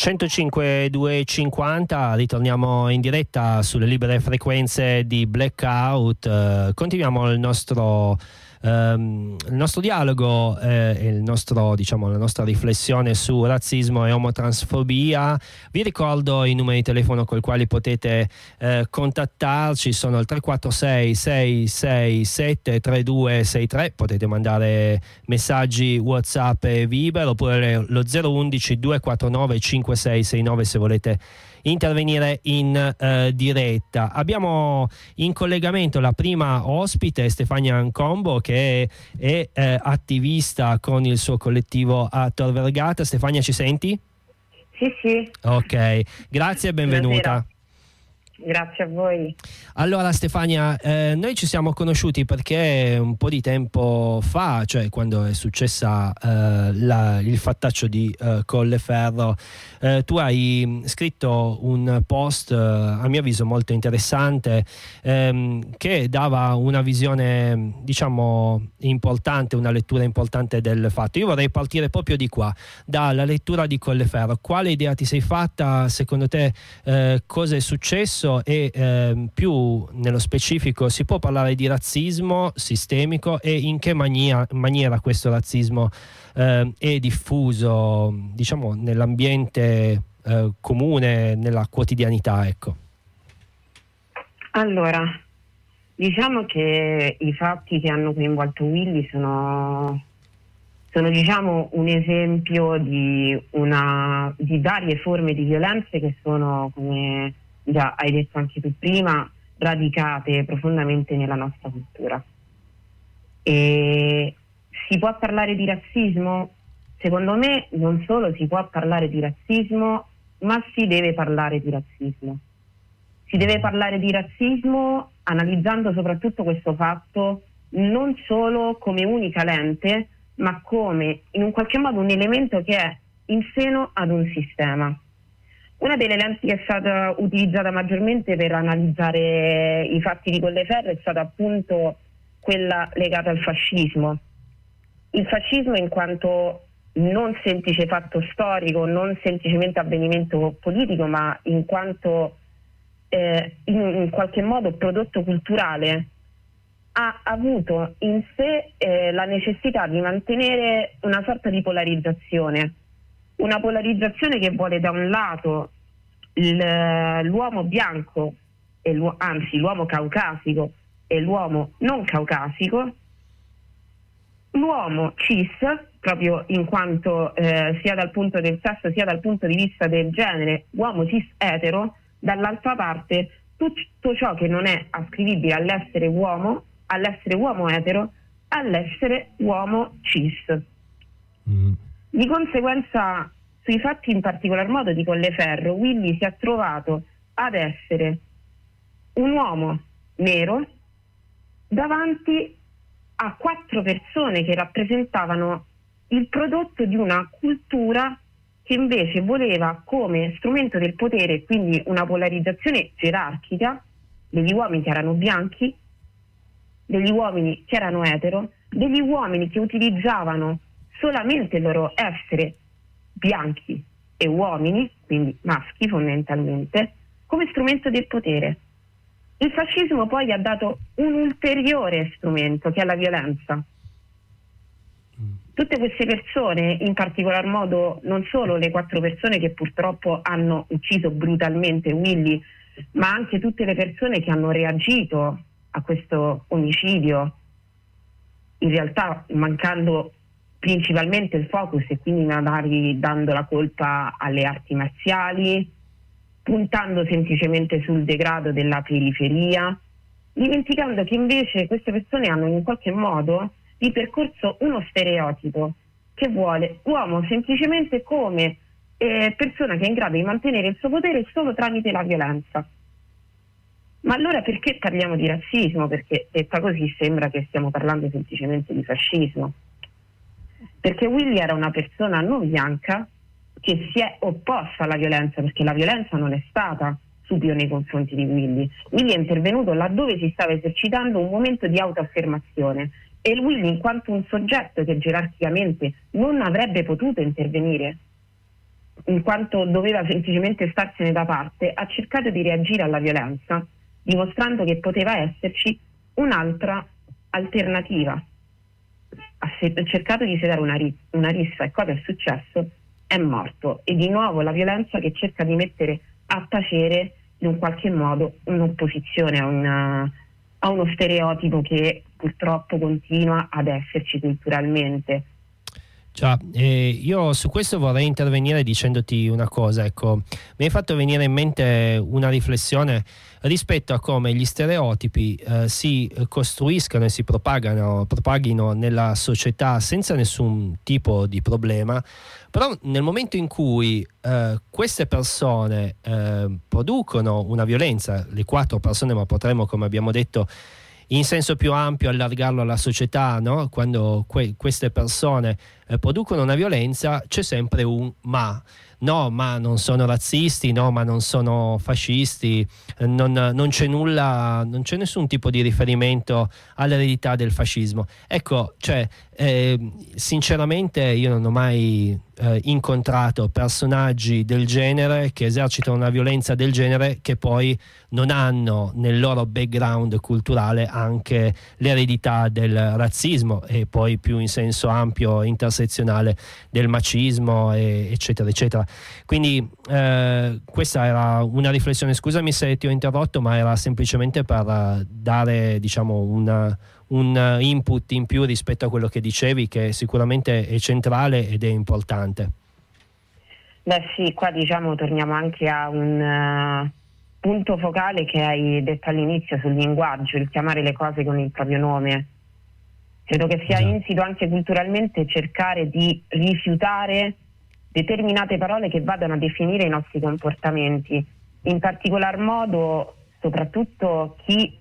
105 250, ritorniamo in diretta sulle libere frequenze di Blackout. Continuiamo il nostro dialogo e la nostra riflessione su razzismo e omotransfobia. Vi ricordo i numeri di telefono con i quali potete contattarci, sono il 346 667 3263, potete mandare messaggi WhatsApp e Viber, oppure lo 011 249 5669 se volete intervenire in diretta. Abbiamo in collegamento la prima ospite, Stefania Ancombo, che è attivista con il suo collettivo a Tor Vergata. Stefania, ci senti? Sì. Ok, grazie e benvenuta. Buonasera. Grazie a voi. Allora Stefania, noi ci siamo conosciuti perché un po' di tempo fa, cioè quando è successa il fattaccio di Colleferro, tu hai scritto un post a mio avviso molto interessante, che dava una visione, diciamo, importante, una lettura importante del fatto. Io vorrei partire proprio di qua, dalla lettura di Colleferro. Quale idea ti sei fatta? Secondo te cosa è successo? E più nello specifico, si può parlare di razzismo sistemico e in che maniera questo razzismo è diffuso, diciamo, nell'ambiente comune, nella quotidianità, ecco. Allora, diciamo che i fatti che hanno coinvolto Willy sono diciamo un esempio di varie forme di violenze che sono, come già hai detto anche tu prima, radicate profondamente nella nostra cultura. E si può parlare di razzismo? Secondo me non solo si può parlare di razzismo, ma si deve parlare di razzismo. Si deve parlare di razzismo analizzando soprattutto questo fatto non solo come unica lente, ma come in un qualche modo un elemento che è in seno ad un sistema. Una delle lenti che è stata utilizzata maggiormente per analizzare i fatti di Colleferro è stata appunto quella legata al fascismo. Il fascismo in quanto non semplice fatto storico, non semplicemente avvenimento politico, ma in quanto in qualche modo prodotto culturale, ha avuto in sé la necessità di mantenere una sorta di polarizzazione. Una polarizzazione che vuole da un lato l'uomo bianco, anzi l'uomo caucasico e l'uomo non caucasico, l'uomo cis, proprio in quanto sia dal punto del sesso sia dal punto di vista del genere, uomo cis etero, dall'altra parte tutto ciò che non è ascrivibile all'essere uomo etero, all'essere uomo cis. Di conseguenza, sui fatti in particolar modo di Colleferro, Willy si è trovato ad essere un uomo nero davanti a 4 persone che rappresentavano il prodotto di una cultura che invece voleva come strumento del potere, quindi una polarizzazione gerarchica, degli uomini che erano bianchi, degli uomini che erano etero, degli uomini che utilizzavano solamente il loro essere bianchi e uomini, quindi maschi fondamentalmente, come strumento del potere. Il fascismo poi ha dato un ulteriore strumento, che è la violenza. Tutte queste persone, in particolar modo non solo le 4 persone che purtroppo hanno ucciso brutalmente Willy, ma anche tutte le persone che hanno reagito a questo omicidio, in realtà mancando principalmente il focus e quindi magari dando la colpa alle arti marziali, puntando semplicemente sul degrado della periferia, dimenticando che invece queste persone hanno in qualche modo di percorso uno stereotipo che vuole l'uomo semplicemente come persona che è in grado di mantenere il suo potere solo tramite la violenza. Ma allora perché parliamo di razzismo? Perché detta così sembra che stiamo parlando semplicemente di fascismo. Perché Willy era una persona non bianca che si è opposta alla violenza, perché la violenza non è stata subito nei confronti di Willy. Willy è intervenuto laddove si stava esercitando un momento di autoaffermazione, e Willy, in quanto un soggetto che gerarchicamente non avrebbe potuto intervenire in quanto doveva semplicemente starsene da parte, ha cercato di reagire alla violenza, dimostrando che poteva esserci un'altra alternativa. Ha cercato di sedare una rissa, e cosa è successo? È morto. E di nuovo la violenza che cerca di mettere a tacere in un qualche modo un'opposizione a uno stereotipo che purtroppo continua ad esserci culturalmente. Già, io su questo vorrei intervenire dicendoti una cosa, ecco, mi hai fatto venire in mente una riflessione rispetto a come gli stereotipi si costruiscano e si propaghino nella società senza nessun tipo di problema, però nel momento in cui queste persone producono una violenza, le 4 persone, ma potremmo, come abbiamo detto, in senso più ampio allargarlo alla società, no? Quando queste persone producono una violenza, c'è sempre un ma. No, ma non sono razzisti, no, ma non sono fascisti, non c'è nulla, non c'è nessun tipo di riferimento all'eredità del fascismo. Ecco, cioè, sinceramente io non ho mai incontrato personaggi del genere che esercitano una violenza del genere che poi non hanno nel loro background culturale anche l'eredità del razzismo e poi più in senso ampio intersezionale del macismo eccetera eccetera. Quindi questa era una riflessione, scusami se ti ho interrotto, ma era semplicemente per dare, diciamo, un input in più rispetto a quello che dicevi, che sicuramente è centrale ed è importante. Beh sì, qua diciamo torniamo anche a un punto focale che hai detto all'inizio sul linguaggio, il chiamare le cose con il proprio nome. Credo che sia insito anche culturalmente cercare di rifiutare determinate parole che vadano a definire i nostri comportamenti, in particolar modo soprattutto chi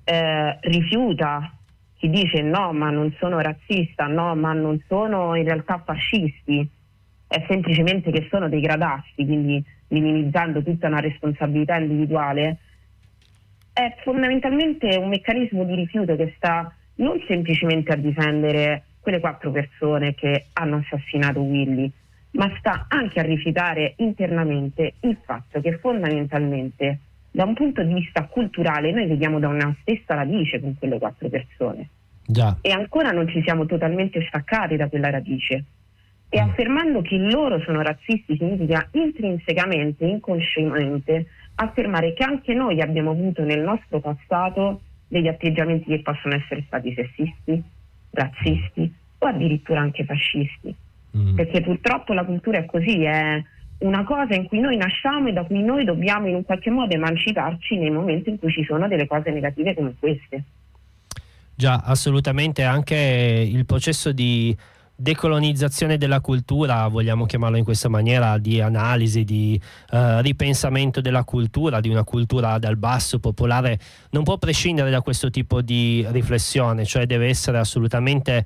rifiuta, chi dice no ma non sono razzista, no ma non sono in realtà fascisti, è semplicemente che sono dei gradassi, quindi minimizzando tutta una responsabilità individuale, è fondamentalmente un meccanismo di rifiuto che sta non semplicemente a difendere quelle 4 persone che hanno assassinato Willy, ma sta anche a rifiutare internamente il fatto che fondamentalmente da un punto di vista culturale noi vediamo da una stessa radice con quelle 4 persone. Già. E ancora non ci siamo totalmente staccati da quella radice. E affermando che loro sono razzisti significa intrinsecamente, inconsciamente, affermare che anche noi abbiamo avuto nel nostro passato degli atteggiamenti che possono essere stati sessisti, razzisti o addirittura anche fascisti. Perché purtroppo la cultura è così, è una cosa in cui noi nasciamo e da cui noi dobbiamo in un qualche modo emanciparci nel momento in cui ci sono delle cose negative come queste. Già, assolutamente, anche il processo di decolonizzazione della cultura, vogliamo chiamarlo in questa maniera, di analisi, di ripensamento della cultura, di una cultura dal basso, popolare, non può prescindere da questo tipo di riflessione, cioè deve essere assolutamente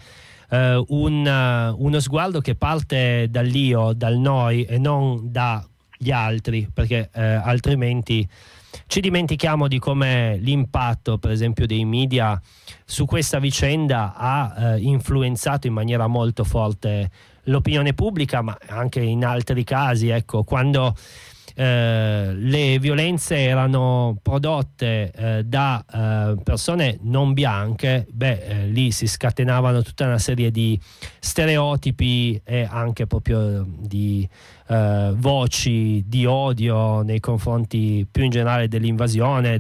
uno sguardo che parte dall'io, dal noi e non dagli altri, perché altrimenti ci dimentichiamo di come l'impatto, per esempio, dei media su questa vicenda ha influenzato in maniera molto forte l'opinione pubblica, ma anche in altri casi, ecco, quando le violenze erano prodotte da persone non bianche, lì si scatenavano tutta una serie di stereotipi e anche proprio di voci di odio nei confronti più in generale dell'invasione,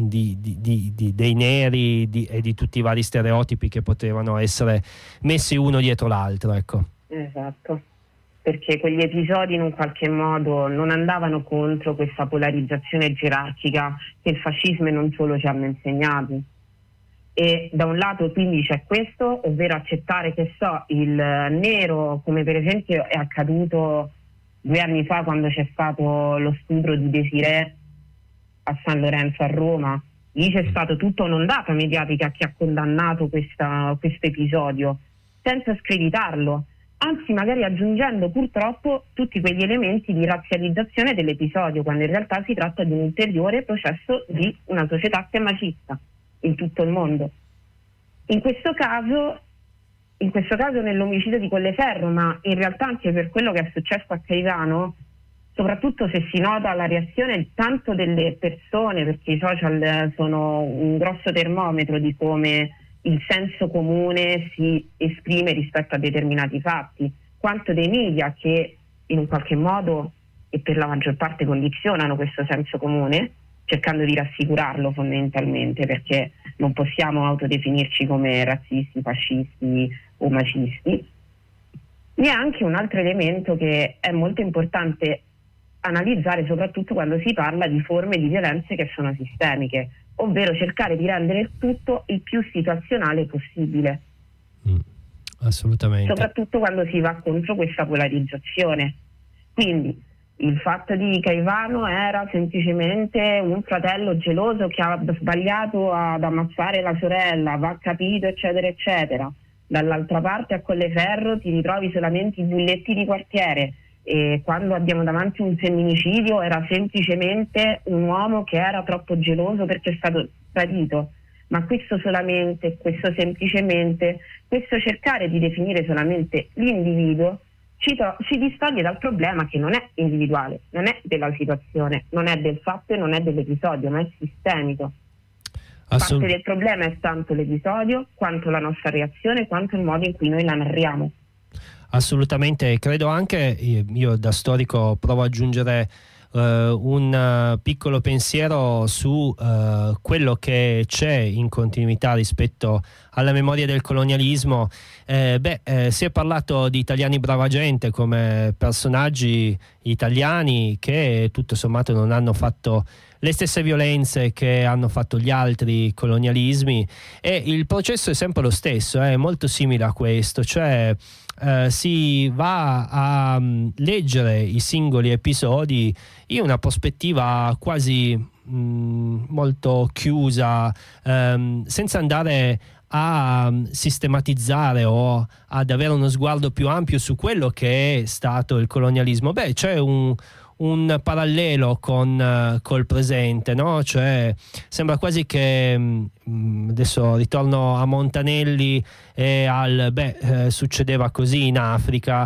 dei neri e di tutti i vari stereotipi che potevano essere messi uno dietro l'altro, ecco. Esatto, perché quegli episodi in un qualche modo non andavano contro questa polarizzazione gerarchica che il fascismo e non solo ci hanno insegnato. E da un lato quindi c'è questo, ovvero accettare che il nero, come per esempio è accaduto 2 anni fa quando c'è stato lo stupro di Desirée a San Lorenzo a Roma. Lì c'è stata tutta un'ondata mediatica che ha condannato questo episodio senza screditarlo, anzi magari aggiungendo purtroppo tutti quegli elementi di razzializzazione dell'episodio, quando in realtà si tratta di un ulteriore processo di una società che è macista in tutto il mondo. In questo caso nell'omicidio di Colleferro, ma in realtà anche per quello che è successo a Caivano, soprattutto se si nota la reazione tanto delle persone, perché i social sono un grosso termometro di come il senso comune si esprime rispetto a determinati fatti, quanto dei media che in un qualche modo e per la maggior parte condizionano questo senso comune, cercando di rassicurarlo fondamentalmente, perché non possiamo autodefinirci come razzisti, fascisti o macisti. Vi è anche un altro elemento che è molto importante analizzare, soprattutto quando si parla di forme di violenze che sono sistemiche, ovvero cercare di rendere il tutto il più situazionale possibile. Assolutamente. Soprattutto quando si va contro questa polarizzazione. Quindi il fatto di Caivano era semplicemente un fratello geloso che ha sbagliato ad ammazzare la sorella, va capito, eccetera, eccetera. Dall'altra parte a Colleferro ti ritrovi solamente i bulletti di quartiere, e quando abbiamo davanti un femminicidio era semplicemente un uomo che era troppo geloso perché è stato tradito. Ma questo solamente, questo semplicemente, questo cercare di definire solamente l'individuo ci distoglie dal problema, che non è individuale, non è della situazione, non è del fatto e non è dell'episodio, ma è sistemico. Parte del problema è tanto l'episodio, quanto la nostra reazione, quanto il modo in cui noi la narriamo. Assolutamente, credo anche, io da storico provo ad aggiungere un piccolo pensiero su quello che c'è in continuità rispetto alla memoria del colonialismo. Si è parlato di italiani brava gente come personaggi italiani che tutto sommato non hanno fatto le stesse violenze che hanno fatto gli altri colonialismi, e il processo è sempre lo stesso, è molto simile a questo, cioè si va a leggere i singoli episodi in una prospettiva quasi molto chiusa, senza andare a sistematizzare o ad avere uno sguardo più ampio su quello che è stato il colonialismo. C'è un parallelo col presente, no? Cioè sembra quasi che adesso ritorno a Montanelli e succedeva così in Africa,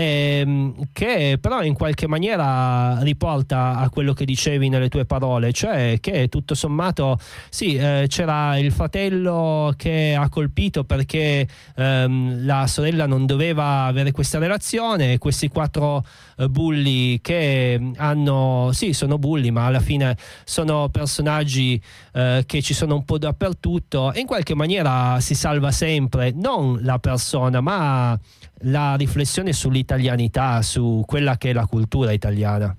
che però in qualche maniera riporta a quello che dicevi nelle tue parole, cioè che tutto sommato sì, c'era il fratello che ha colpito perché la sorella non doveva avere questa relazione, e questi 4 bulli che sono bulli, ma alla fine sono personaggi che ci sono un po' dappertutto, e in qualche maniera si salva sempre non la persona ma la riflessione sull'italianità, su quella che è la cultura italiana.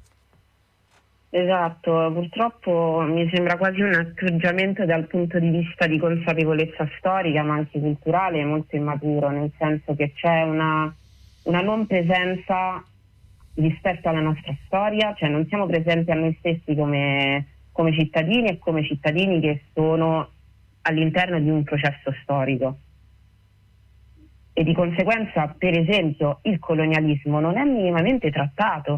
Esatto, purtroppo mi sembra quasi un atteggiamento dal punto di vista di consapevolezza storica ma anche culturale molto immaturo, nel senso che c'è una non presenza rispetto alla nostra storia, cioè non siamo presenti a noi stessi come cittadini e come cittadini che sono all'interno di un processo storico. E di conseguenza, per esempio, il colonialismo non è minimamente trattato.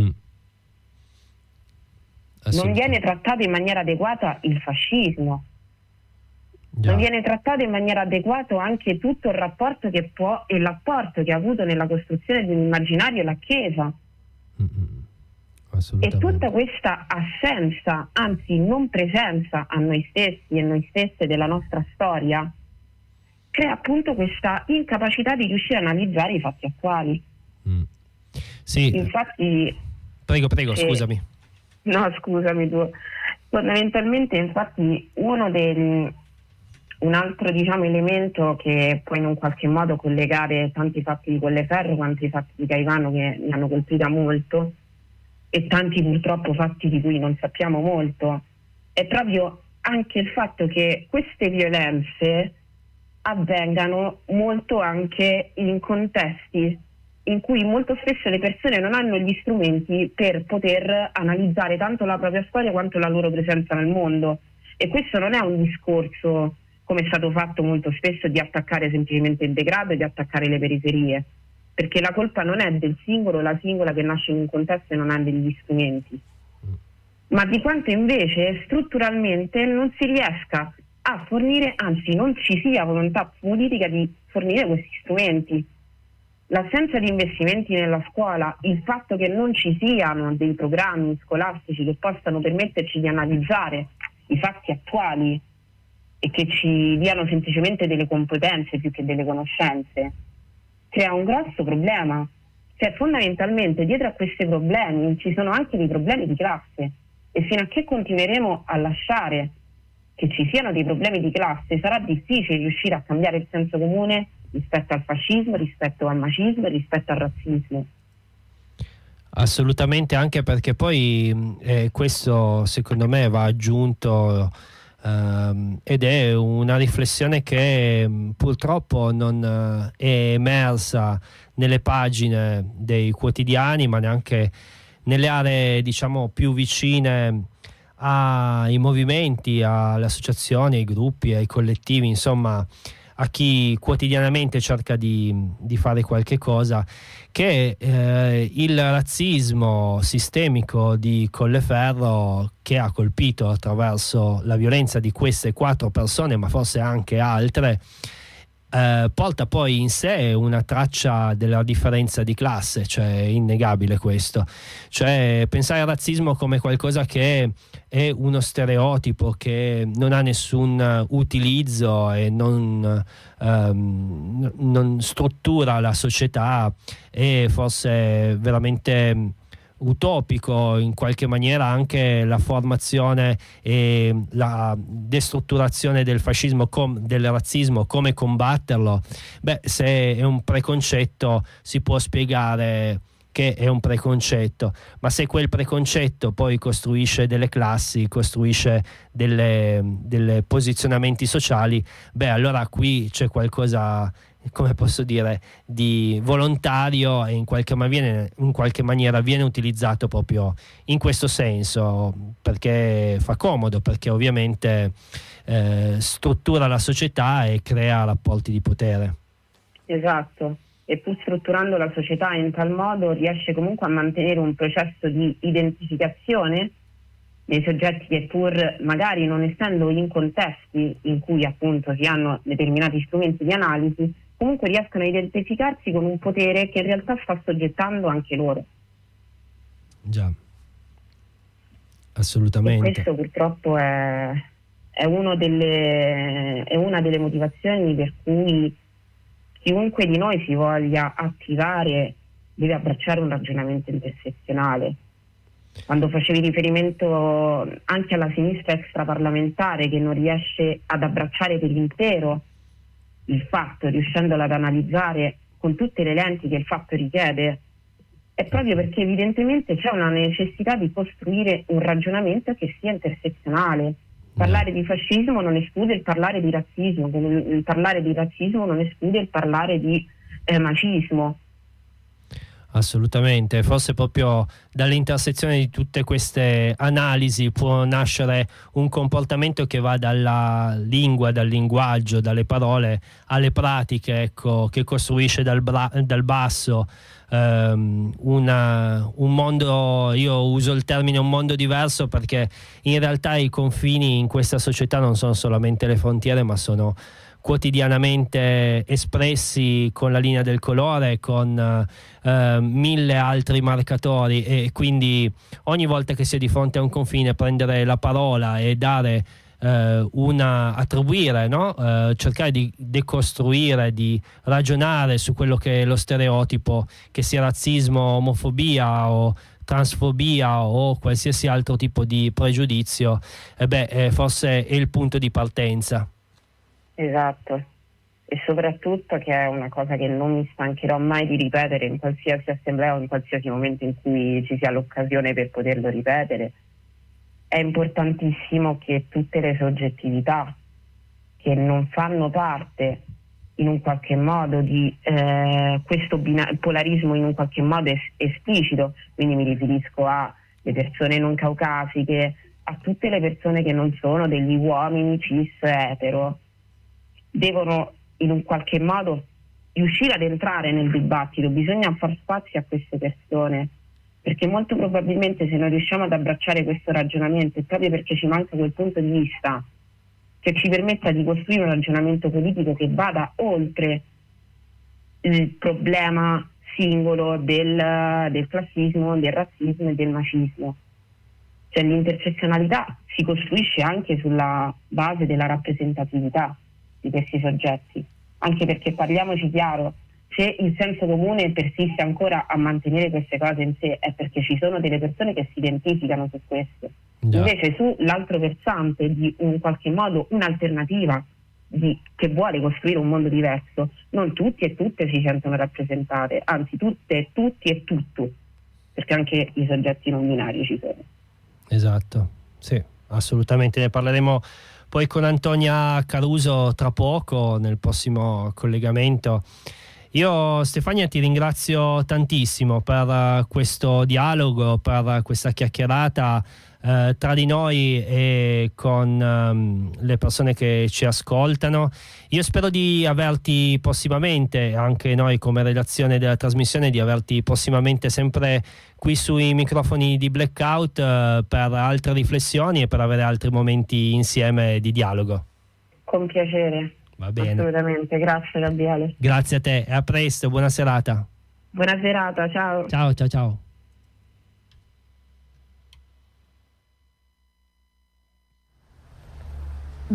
Non viene trattato in maniera adeguata il fascismo. Non viene trattato in maniera adeguata anche tutto il rapporto che può e l'apporto che ha avuto nella costruzione di un immaginario la Chiesa. E tutta questa assenza, anzi non presenza a noi stessi e noi stesse della nostra storia, crea appunto questa incapacità di riuscire a analizzare i fatti attuali. Sì. Infatti, prego, scusami. No, scusami tu. Fondamentalmente, infatti, un altro elemento che può in un qualche modo collegare tanti fatti di Colleferro quanto i fatti di Caivano, che mi hanno colpita molto, e tanti purtroppo fatti di cui non sappiamo molto, è proprio anche il fatto che queste violenze avvengano molto anche in contesti in cui molto spesso le persone non hanno gli strumenti per poter analizzare tanto la propria storia quanto la loro presenza nel mondo. E questo non è un discorso, come è stato fatto molto spesso, di attaccare semplicemente il degrado e di attaccare le periferie, perché la colpa non è del singolo o la singola che nasce in un contesto e non ha degli strumenti, ma di quanto invece strutturalmente non si riesca a fornire, anzi non ci sia volontà politica di fornire questi strumenti. l'assenza di investimenti nella scuola, il fatto che non ci siano dei programmi scolastici che possano permetterci di analizzare i fatti attuali e che ci diano semplicemente delle competenze più che delle conoscenze, crea un grosso problema. Cioè, fondamentalmente dietro a questi problemi ci sono anche dei problemi di classe, e fino a che continueremo a lasciare che ci siano dei problemi di classe sarà difficile riuscire a cambiare il senso comune rispetto al fascismo, rispetto al macismo e rispetto al razzismo. Assolutamente, anche perché poi questo secondo me va aggiunto ed è una riflessione che purtroppo non è emersa nelle pagine dei quotidiani, ma neanche nelle aree, diciamo, più vicine ai movimenti, alle associazioni, ai gruppi, ai collettivi, insomma a chi quotidianamente cerca di fare qualche cosa, che il razzismo sistemico di Colleferro, che ha colpito attraverso la violenza di queste 4 persone, ma forse anche altre, porta poi in sé una traccia della differenza di classe, cioè è innegabile questo. Cioè, pensare al razzismo come qualcosa che è uno stereotipo che non ha nessun utilizzo e non struttura la società è forse veramente utopico. In qualche maniera anche la formazione e la destrutturazione del fascismo, del razzismo, come combatterlo, se è un preconcetto si può spiegare che è un preconcetto, ma se quel preconcetto poi costruisce delle classi, costruisce delle posizionamenti sociali, allora qui c'è qualcosa, come posso dire, di volontario e in qualche maniera viene utilizzato proprio in questo senso, perché fa comodo, perché ovviamente struttura la società e crea rapporti di potere. Esatto, e pur strutturando la società in tal modo riesce comunque a mantenere un processo di identificazione dei soggetti che, pur magari non essendo in contesti in cui appunto si hanno determinati strumenti di analisi, comunque riescono a identificarsi con un potere che in realtà sta soggettando anche loro. Già, assolutamente. E questo purtroppo è una delle motivazioni per cui chiunque di noi si voglia attivare deve abbracciare un ragionamento intersezionale. Quando facevi riferimento anche alla sinistra extraparlamentare che non riesce ad abbracciare per intero il fatto, riuscendolo ad analizzare con tutte le lenti che il fatto richiede, è proprio perché evidentemente c'è una necessità di costruire un ragionamento che sia intersezionale. Parlare di fascismo non esclude il parlare di razzismo, come il parlare di razzismo non esclude il parlare di macismo. Assolutamente, forse proprio dall'intersezione di tutte queste analisi può nascere un comportamento che va dalla lingua, dal linguaggio, dalle parole alle pratiche, ecco, che costruisce dal basso un mondo. Io uso il termine un mondo diverso perché in realtà i confini in questa società non sono solamente le frontiere, ma sono quotidianamente espressi con la linea del colore, con 1000 altri marcatori, e quindi ogni volta che si è di fronte a un confine prendere la parola e dare attribuire, no? Cercare di decostruire, di ragionare su quello che è lo stereotipo, che sia razzismo, omofobia o transfobia o qualsiasi altro tipo di pregiudizio, forse è il punto di partenza. Esatto, e soprattutto, che è una cosa che non mi stancherò mai di ripetere in qualsiasi assemblea o in qualsiasi momento in cui ci sia l'occasione per poterlo ripetere, è importantissimo che tutte le soggettività che non fanno parte in un qualche modo di questo polarismo in un qualche modo esplicito, quindi mi riferisco alle persone non caucasiche, a tutte le persone che non sono degli uomini cis etero, devono in un qualche modo riuscire ad entrare nel dibattito. Bisogna far spazio a queste persone, perché molto probabilmente se non riusciamo ad abbracciare questo ragionamento è proprio perché ci manca quel punto di vista che ci permetta di costruire un ragionamento politico che vada oltre il problema singolo del classismo, del razzismo e del macismo. Cioè l'intersezionalità si costruisce anche sulla base della rappresentatività di questi soggetti, anche perché, parliamoci chiaro, se il senso comune persiste ancora a mantenere queste cose in sé è perché ci sono delle persone che si identificano su questo. Invece sull'altro versante, di in qualche modo un'alternativa che vuole costruire un mondo diverso, non tutti e tutte si sentono rappresentate, anzi tutte, tutti e tutto, perché anche i soggetti non binari ci sono. Esatto, sì, assolutamente. Ne parleremo poi con Antonia Caruso tra poco nel prossimo collegamento. Io, Stefania, ti ringrazio tantissimo per questo dialogo, per questa chiacchierata tra di noi e con le persone che ci ascoltano. Io spero di averti prossimamente, anche noi come redazione della trasmissione, di averti prossimamente sempre qui sui microfoni di Blackout per altre riflessioni e per avere altri momenti insieme di dialogo. Con piacere. Va bene. Assolutamente, grazie Gabriele. Grazie a te, e a presto, buona serata. Buona serata, ciao. Ciao, ciao, ciao.